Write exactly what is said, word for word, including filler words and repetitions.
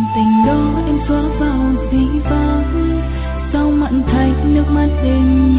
tình đó em xóa vào dĩ vãng, sao mặn thay nước mắt đêm